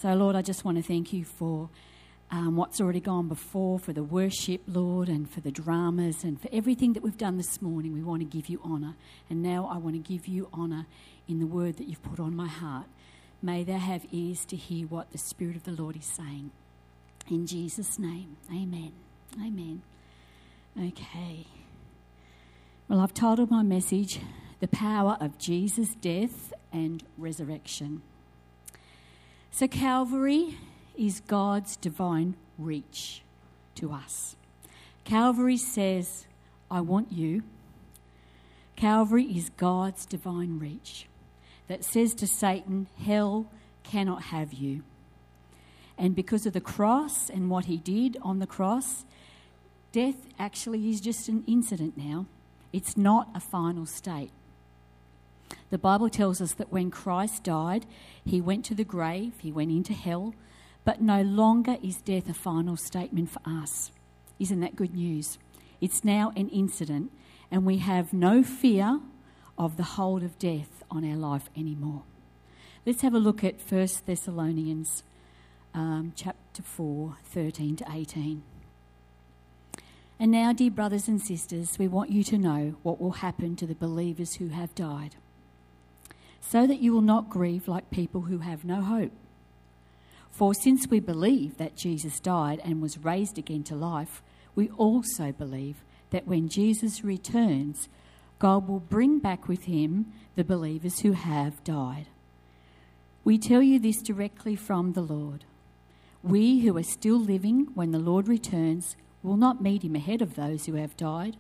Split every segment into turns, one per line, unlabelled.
So, Lord, I just want to thank you for what's already gone before, for the worship, Lord, and for the dramas and for everything that we've done this morning. We want to give you honour. And now I want to give you honour in the word that you've put on my heart. May they have ears to hear what the Spirit of the Lord is saying. In Jesus' name, amen. Amen. Okay. Well, I've titled my message, The Power of Jesus' Death and Resurrection. So Calvary is God's divine reach to us. Calvary says, I want you. Calvary is God's divine reach that says to Satan, hell cannot have you. And because of the cross and what he did on the cross, death actually is just an incident now. It's not a final state. The Bible tells us that when Christ died, he went to the grave, he went into hell, but no longer is death a final statement for us. Isn't that good news? It's now an incident, and we have no fear of the hold of death on our life anymore. Let's have a look at 1 Thessalonians chapter 4, 13 to 18. And now, dear brothers and sisters, we want you to know what will happen to the believers who have died, so that you will not grieve like people who have no hope. For since we believe that Jesus died and was raised again to life, we also believe that when Jesus returns, God will bring back with him the believers who have died. We tell you this directly from the Lord. We who are still living when the Lord returns will not meet him ahead of those who have died.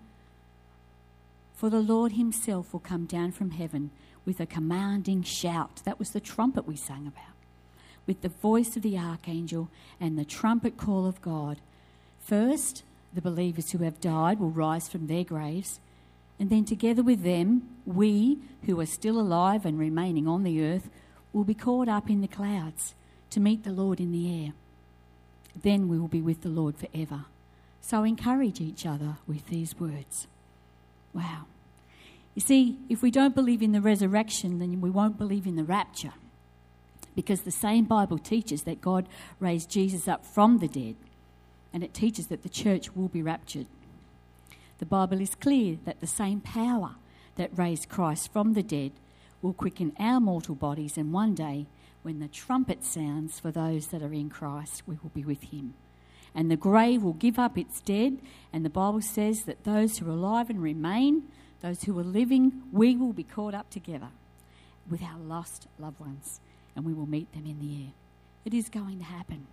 For the Lord himself will come down from heaven with a commanding shout. That was the trumpet we sang about. With the voice of the archangel and the trumpet call of God. First, the believers who have died will rise from their graves, and then together with them, we who are still alive and remaining on the earth will be caught up in the clouds to meet the Lord in the air. Then we will be with the Lord forever. So encourage each other with these words. Wow. You see, if we don't believe in the resurrection, then we won't believe in the rapture. Because the same Bible teaches that God raised Jesus up from the dead, and it teaches that the church will be raptured. The Bible is clear that the same power that raised Christ from the dead will quicken our mortal bodies, and one day, when the trumpet sounds for those that are in Christ, we will be with him. And the grave will give up its dead, and the Bible says that those who are alive and remain, those who are living, we will be caught up together with our lost loved ones, and we will meet them in the air. It is going to happen.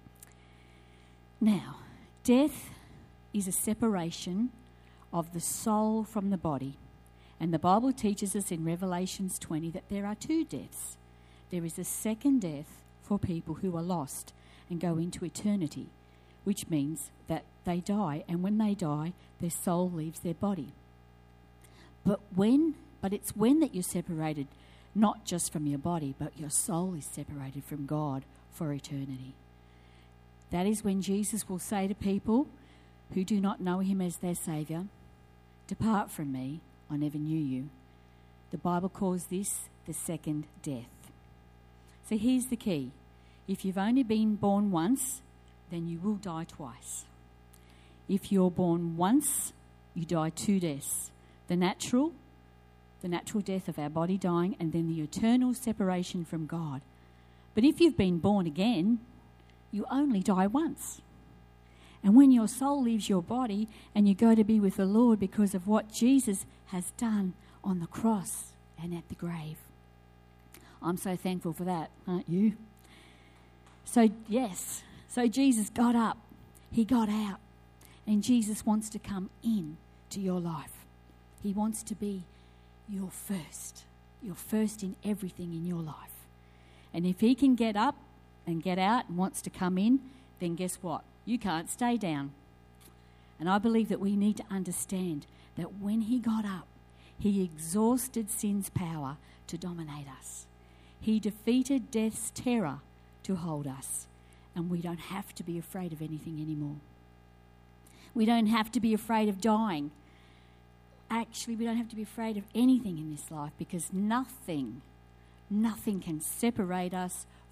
Now, death is a separation of the soul from the body. And the Bible teaches us in Revelations 20 that there are two deaths. There is a second death for people who are lost and go into eternity, which means that they die, and when they die, their soul leaves their body. But it's when that you're separated, not just from your body, but your soul is separated from God for eternity. That is when Jesus will say to people who do not know him as their Saviour, "Depart from me, I never knew you." The Bible calls this the second death. So here's the key. If you've only been born once, then you will die twice. If you're born once, you die two deaths. The natural death of our body dying, and then the eternal separation from God. But if you've been born again, you only die once. And when your soul leaves your body and you go to be with the Lord because of what Jesus has done on the cross and at the grave. I'm so thankful for that, aren't you? So Jesus got up, he got out, and Jesus wants to come in to your life. He wants to be your first in everything in your life. And if he can get up and get out and wants to come in, then guess what? You can't stay down. And I believe that we need to understand that when he got up, he exhausted sin's power to dominate us. He defeated death's terror to hold us. And we don't have to be afraid of anything anymore. We don't have to be afraid of dying. Actually, we don't have to be afraid of anything in this life, because nothing can separate us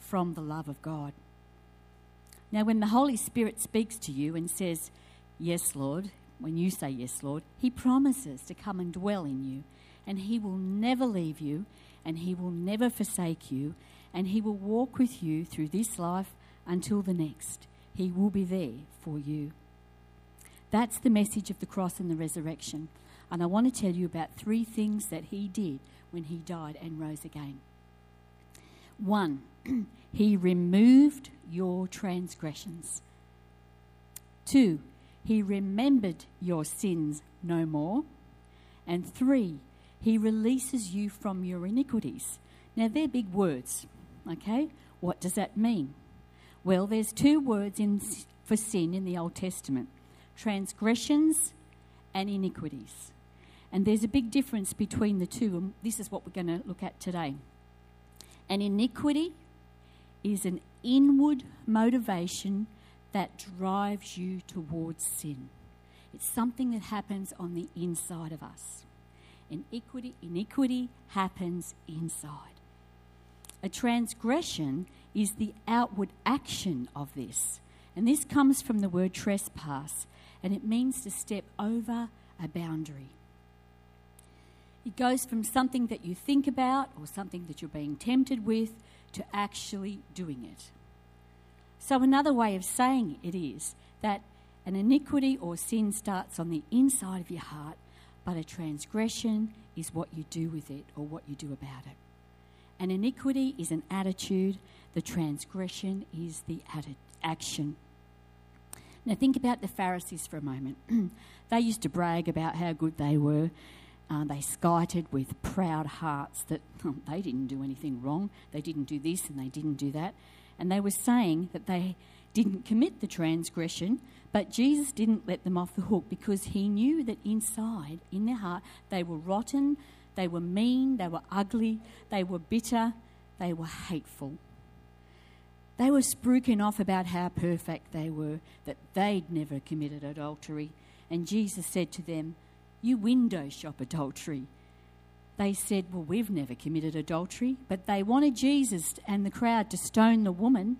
from the love of God. Now, when the Holy Spirit speaks to you and says, "Yes, Lord," when you say, "Yes, Lord," he promises to come and dwell in you, and he will never leave you, and he will never forsake you, and he will walk with you through this life until the next. He will be there for you. That's the message of the cross and the resurrection. And I want to tell you about 3 things that he did when he died and rose again. 1, he removed your transgressions. 2, he remembered your sins no more. And 3, he releases you from your iniquities. Now, they're big words, okay? What does that mean? Well, there's 2 words for sin in the Old Testament: transgressions and iniquities. And there's a big difference between the two, and this is what we're going to look at today. An iniquity is an inward motivation that drives you towards sin. It's something that happens on the inside of us. Iniquity happens inside. A transgression is the outward action of this. And this comes from the word trespass, and it means to step over a boundary. It goes from something that you think about or something that you're being tempted with to actually doing it. So another way of saying it is that an iniquity or sin starts on the inside of your heart, but a transgression is what you do with it or what you do about it. An iniquity is an attitude, the transgression is the action. Now think about the Pharisees for a moment. They used to brag about how good they were. They skited with proud hearts that they didn't do anything wrong. They didn't do this and they didn't do that. And they were saying that they didn't commit the transgression, but Jesus didn't let them off the hook because he knew that inside, in their heart, they were rotten, they were mean, they were ugly, they were bitter, they were hateful. They were spruiking off about how perfect they were, that they'd never committed adultery. And Jesus said to them, "You window shop adultery." They said, "Well, we've never committed adultery." But they wanted Jesus and the crowd to stone the woman.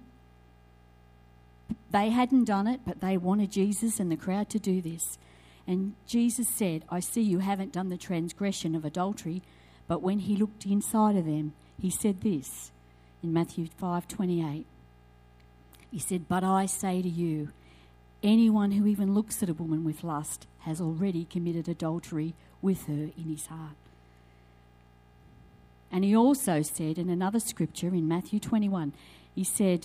They hadn't done it, but they wanted Jesus and the crowd to do this. And Jesus said, "I see you haven't done the transgression of adultery." But when he looked inside of them, he said this in Matthew 5:28. He said, "But I say to you, anyone who even looks at a woman with lust has already committed adultery with her in his heart." And he also said in another scripture in Matthew 21, he said,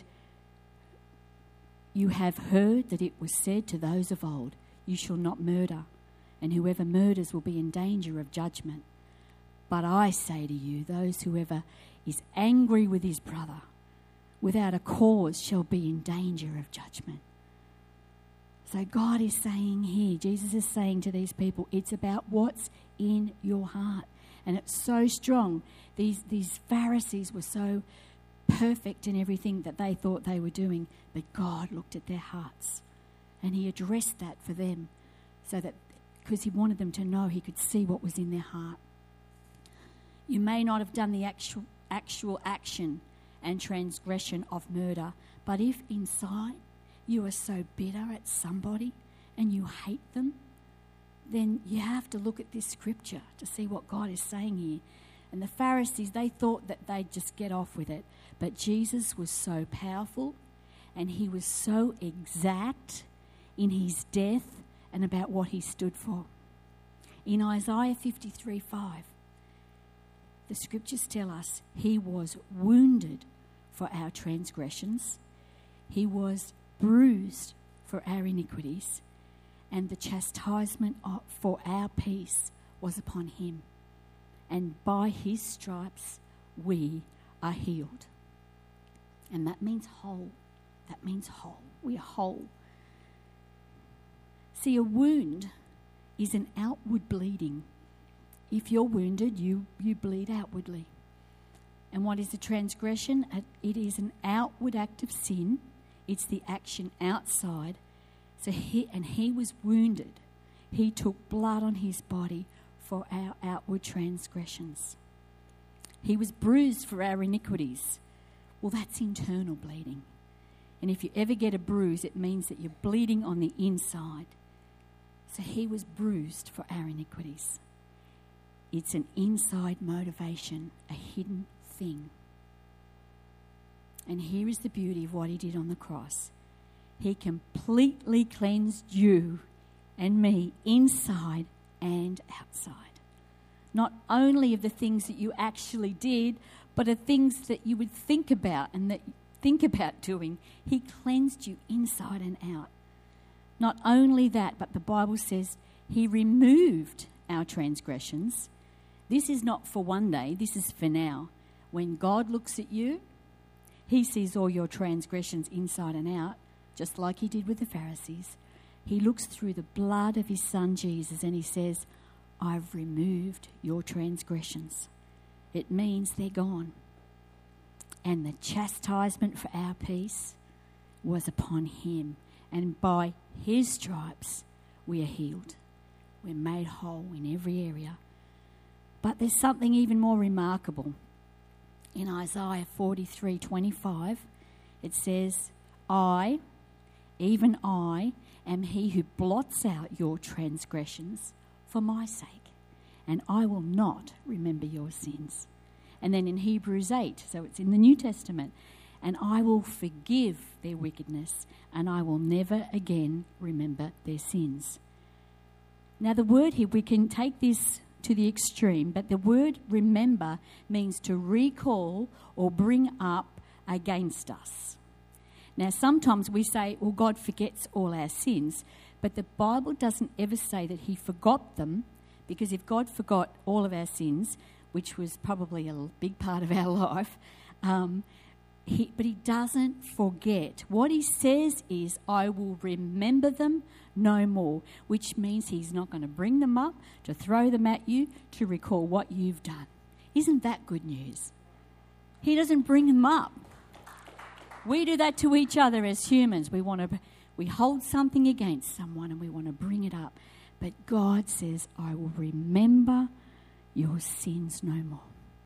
"You have heard that it was said to those of old, 'You shall not murder, and whoever murders will be in danger of judgment.' But I say to you, whoever is angry with his brother without a cause shall be in danger of judgment." So God is saying here, Jesus is saying to these people, it's about what's in your heart. And it's so strong. These Pharisees were so perfect in everything that they thought they were doing, but God looked at their hearts and he addressed that for them, so that because he wanted them to know, he could see what was in their heart. You may not have done the actual action and transgression of murder, but if inside you are so bitter at somebody and you hate them, then you have to look at this scripture to see what God is saying here. And the Pharisees, they thought that they'd just get off with it. But Jesus was so powerful and he was so exact in his death and about what he stood for. In Isaiah 53:5, the scriptures tell us he was wounded for our transgressions. He was bruised for our iniquities, and the chastisement for our peace was upon him. And by his stripes we are healed. And that means whole. That means whole. We are whole. See, a wound is an outward bleeding. If you're wounded, you bleed outwardly. And what is a transgression? It is an outward act of sin. It's the action outside. So he was wounded. He took blood on his body for our outward transgressions. He was bruised for our iniquities. Well, that's internal bleeding. And if you ever get a bruise, it means that you're bleeding on the inside. So he was bruised for our iniquities. It's an inside motivation, a hidden thing. And here is the beauty of what he did on the cross. He completely cleansed you and me inside and outside. Not only of the things that you actually did, but of things that you would think about and that you think about doing. He cleansed you inside and out. Not only that, but the Bible says he removed our transgressions. This is not for one day, this is for now. When God looks at you, he sees all your transgressions inside and out, just like he did with the Pharisees. He looks through the blood of his son Jesus and he says, I've removed your transgressions. It means they're gone. And the chastisement for our peace was upon him. And by his stripes we are healed. We're made whole in every area. But there's something even more remarkable. In Isaiah 43:25, it says, I, even I, am he who blots out your transgressions for my sake, and I will not remember your sins. And then in Hebrews 8, so it's in the New Testament, and I will forgive their wickedness, and I will never again remember their sins. Now the word here, we can take this to the extreme, but the word remember means to recall or bring up against us. Now sometimes we say, well, God forgets all our sins, but the Bible doesn't ever say that he forgot them, because if God forgot all of our sins, which was probably a big part of our life, but he doesn't forget. What he says is, I will remember them no more, which means he's not going to bring them up, to throw them at you, to recall what you've done. Isn't that good news? He doesn't bring them up. We do that to each other as humans. We hold something against someone and we want to bring it up. But God says, I will remember your sins no more.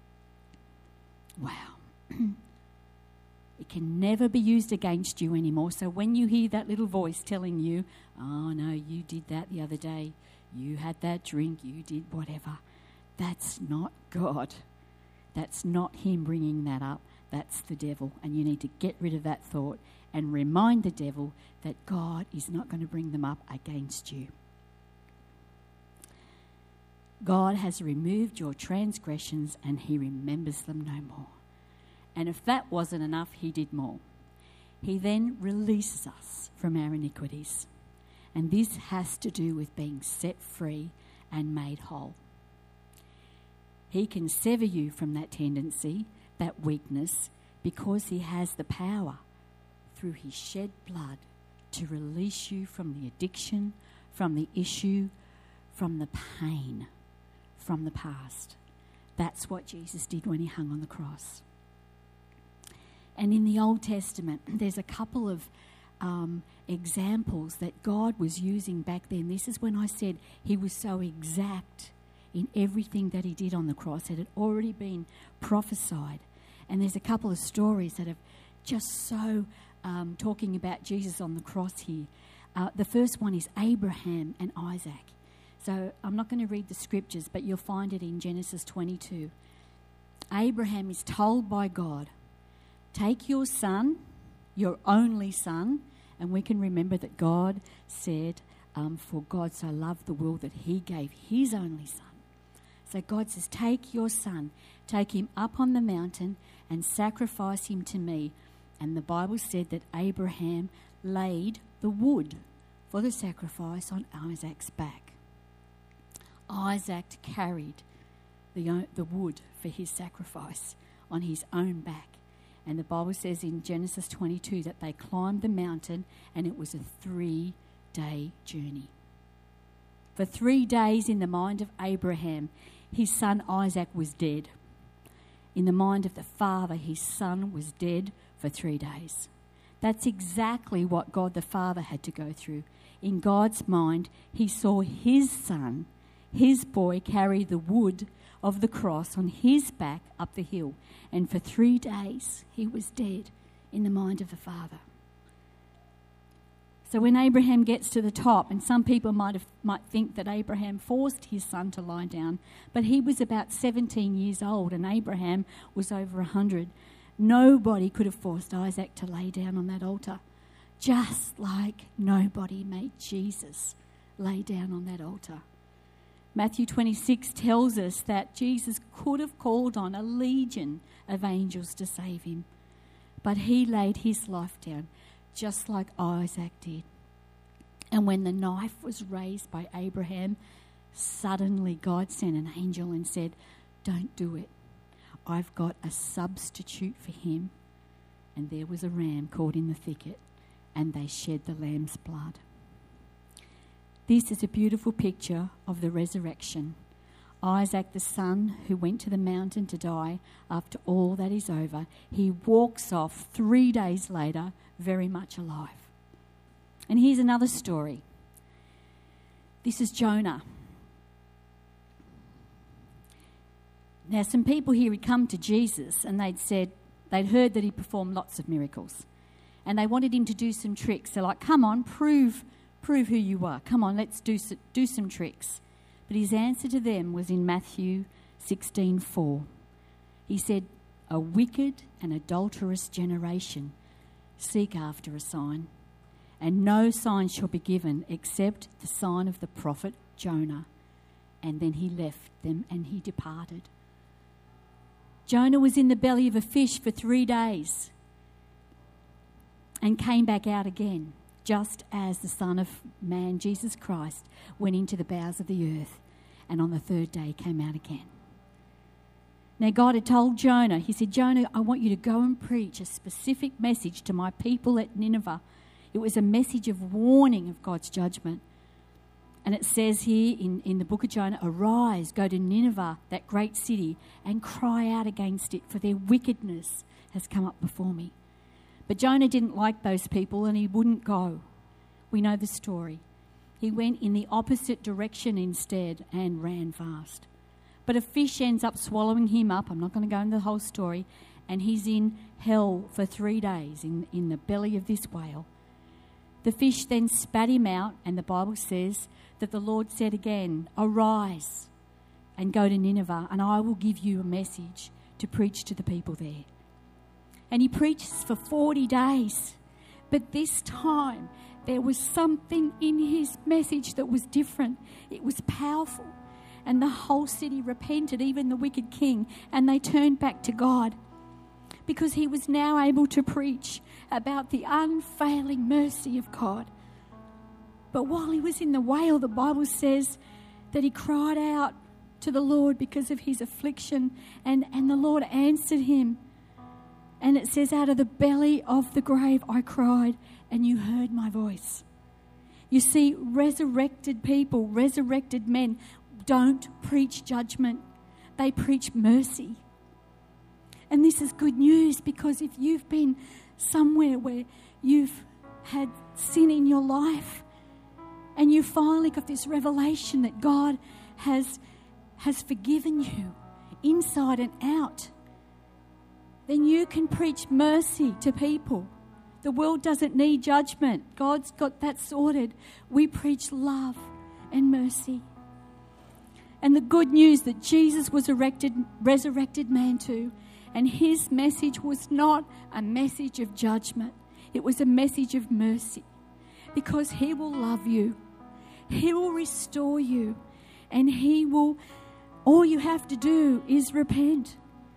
Wow. It can never be used against you anymore. So when you hear that little voice telling you, oh no, you did that the other day, you had that drink, you did whatever, that's not God. That's not him bringing that up. That's the devil. And you need to get rid of that thought and remind the devil that God is not going to bring them up against you. God has removed your transgressions and he remembers them no more. And if that wasn't enough, he did more. He then releases us from our iniquities. And this has to do with being set free and made whole. He can sever you from that tendency, that weakness, because he has the power through his shed blood to release you from the addiction, from the issue, from the pain, from the past. That's what Jesus did when he hung on the cross. And in the Old Testament, there's a couple of examples that God was using back then. This is when I said he was so exact in everything that he did on the cross. It had already been prophesied. And there's a couple of stories that have just so talking about Jesus on the cross here. The first one is Abraham and Isaac. So I'm not going to read the scriptures, but you'll find it in Genesis 22. Abraham is told by God, take your son, your only son, and we can remember that God said, for God so loved the world that he gave his only son. So God says, take your son, take him up on the mountain and sacrifice him to me. And the Bible said that Abraham laid the wood for the sacrifice on Isaac's back. Isaac carried the wood for his sacrifice on his own back. And the Bible says in Genesis 22 that they climbed the mountain and it was a 3-day journey. For 3 days in the mind of Abraham, his son Isaac was dead. In the mind of the father, his son was dead for 3 days. That's exactly what God the Father had to go through. In God's mind, he saw his son, his boy, carry the wood of the cross on his back up the hill. And for 3 days he was dead in the mind of the Father. So when Abraham gets to the top, and some people might think that Abraham forced his son to lie down, but he was about 17 years old and Abraham was over 100. Nobody could have forced Isaac to lay down on that altar, just like nobody made Jesus lay down on that altar. Matthew 26 tells us that Jesus could have called on a legion of angels to save him, but he laid his life down just like Isaac did. And when the knife was raised by Abraham, suddenly God sent an angel and said, "Don't do it. I've got a substitute for him." And there was a ram caught in the thicket, and they shed the lamb's blood. This is a beautiful picture of the resurrection. Isaac, the son who went to the mountain to die, after all that is over, he walks off 3 days later very much alive. And here's another story. This is Jonah. Now, some people here had come to Jesus and they'd heard that he performed lots of miracles. And they wanted him to do some tricks. They're like, "Come on, prove who you are. Come on, let's do some tricks." But his answer to them was in Matthew 16:4. He said, "A wicked and adulterous generation seek after a sign, and no sign shall be given except the sign of the prophet Jonah." And then he left them and he departed. Jonah was in the belly of a fish for 3 days and came back out again, just as the Son of Man, Jesus Christ, went into the bowels of the earth and on the 3rd day came out again. Now, God had told Jonah, he said, "Jonah, I want you to go and preach a specific message to my people at Nineveh." It was a message of warning of God's judgment. And it says here in the book of Jonah, "Arise, go to Nineveh, that great city, and cry out against it, for their wickedness has come up before me." But Jonah didn't like those people and he wouldn't go. We know the story. He went in the opposite direction instead and ran fast. But a fish ends up swallowing him up. I'm not going to go into the whole story. And he's in hell for 3 days in the belly of this whale. The fish then spat him out, and the Bible says that the Lord said again, "Arise and go to Nineveh, and I will give you a message to preach to the people there." And he preaches for 40 days. But this time, there was something in his message that was different. It was powerful. And the whole city repented, even the wicked king, and they turned back to God, because he was now able to preach about the unfailing mercy of God. But while he was in the whale, the Bible says that he cried out to the Lord because of his affliction, and the Lord answered him. And it says, "Out of the belly of the grave I cried, and you heard my voice." You see, resurrected people, resurrected men, don't preach judgment. They preach mercy. And this is good news, because if you've been somewhere where you've had sin in your life and you finally got this revelation that God has forgiven you inside and out, then you can preach mercy to people. The world doesn't need judgment. God's got that sorted. We preach love and mercy. And the good news that Jesus was a resurrected man too. And his message was not a message of judgment. It was a message of mercy. Because he will love you. He will restore you. And all you have to do is repent.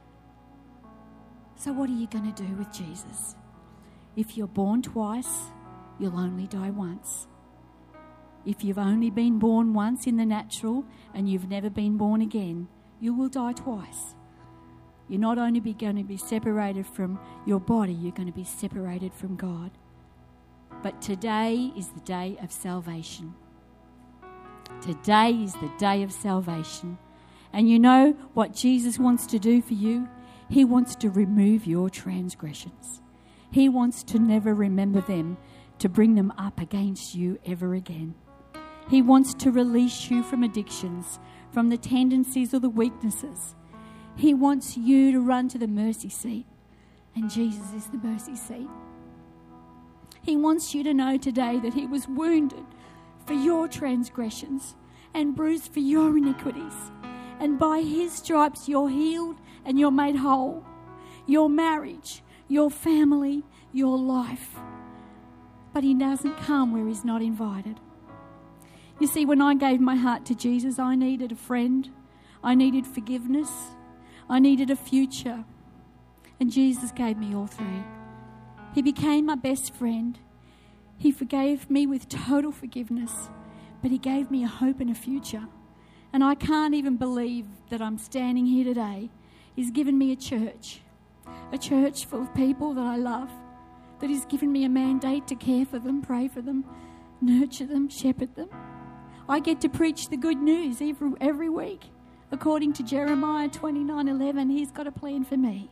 So what are you going to do with Jesus? If you're born twice, you'll only die once. If you've only been born once in the natural and you've never been born again, you will die twice. You're not only going to be separated from your body, you're going to be separated from God. But today is the day of salvation. Today is the day of salvation. And you know what Jesus wants to do for you? He wants to remove your transgressions. He wants to never remember them, to bring them up against you ever again. He wants to release you from addictions, from the tendencies or the weaknesses. He wants you to run to the mercy seat, and Jesus is the mercy seat. He wants you to know today that he was wounded for your transgressions and bruised for your iniquities. And by his stripes you're healed and you're made whole. Your marriage, your family, your life. But he doesn't come where he's not invited. You see, when I gave my heart to Jesus, I needed a friend. I needed forgiveness. I needed a future. And Jesus gave me all three. He became my best friend. He forgave me with total forgiveness. But he gave me a hope and a future. And I can't even believe that I'm standing here today. He's given me a church full of people that I love, that he's given me a mandate to care for them, pray for them, nurture them, shepherd them. I get to preach the good news every week. According to Jeremiah 29:11, he's got a plan for me.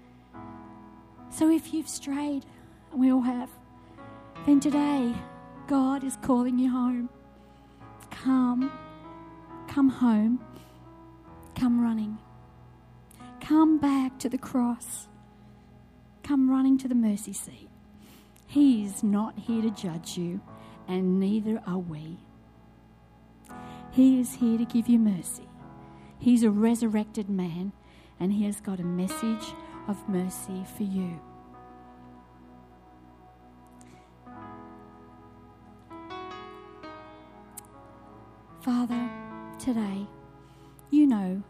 So if you've strayed, and we all have, then today God is calling you home. Come home. Come running. Come back to the cross. Come running to the mercy seat. He is not here to judge you, and neither are we. He is here to give you mercy. He's a resurrected man, and he has got a message of mercy for you. Father, today, you know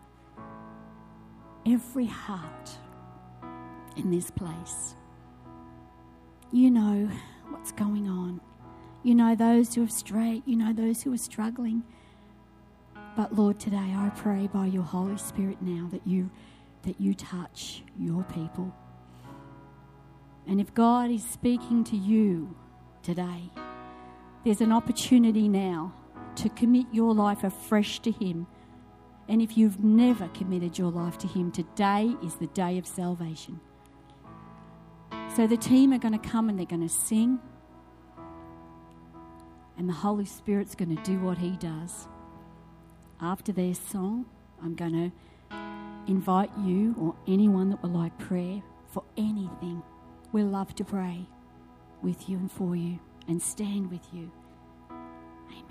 every heart in this place. You know what's going on. You know those who have strayed. You know those who are struggling. But Lord, today I pray by your Holy Spirit now that you touch your people. And if God is speaking to you today, there's an opportunity now to commit your life afresh to him. And if you've never committed your life to him, today is the day of salvation. So the team are going to come and they're going to sing. And the Holy Spirit's going to do what he does. After their song, I'm going to invite you or anyone that would like prayer for anything. We'll love to pray with you and for you and stand with you. Amen.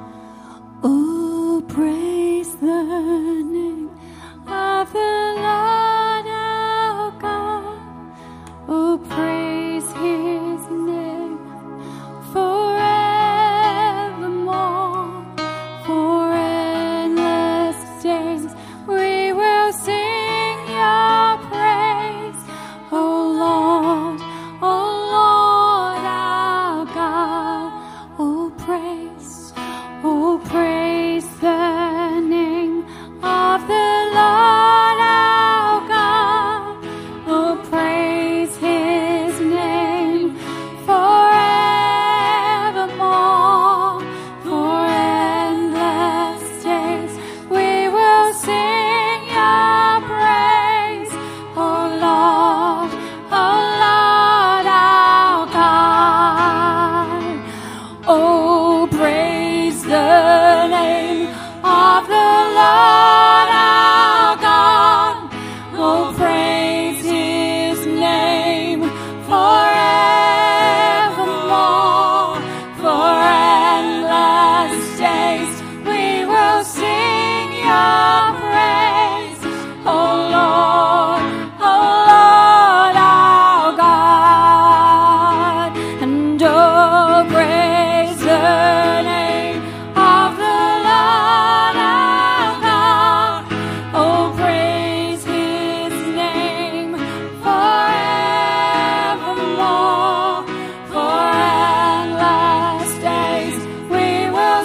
Oh, praise the name of the Lord.